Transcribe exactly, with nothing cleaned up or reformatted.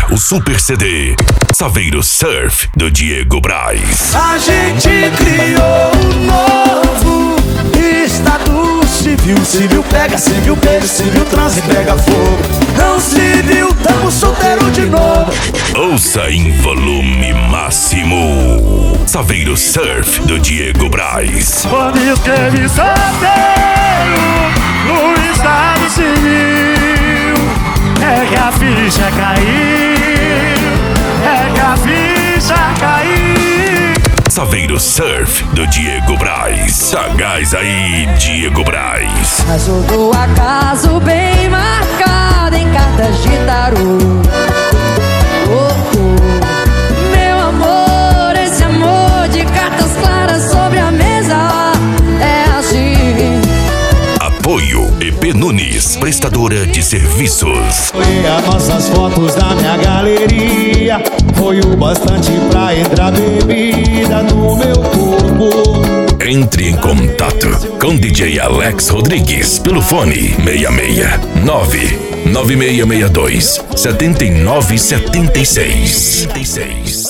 o super C D Saveiro Surf do Diego Braz. A gente criou um novo estado civil. Civil pega, civil beijo, civil transa e pega fogo. Não civil, tamo solteiro de novo. Ouça em volume máximo Saveiro Surf do Diego Braz. Quando escrevi solteiro no estado civil, é que a ficha caiu, é que a ficha caiu. Saveiro Surf do Diego Braz. Sagaz aí, Diego Braz. Azul do acaso bem marcado em cartas de tarô. Oh, oh. Meu amor, esse amor de cartas claras sobre a mesa é assim. Apoio E P Nunes, prestadora de serviços. Foi as nossas fotos na minha galeria, foi o bastante pra entrar bebida no meu corpo. Entre em contato com D J Alex Rodrigues pelo fone seis seis nove nove seis seis dois sete nove sete seis.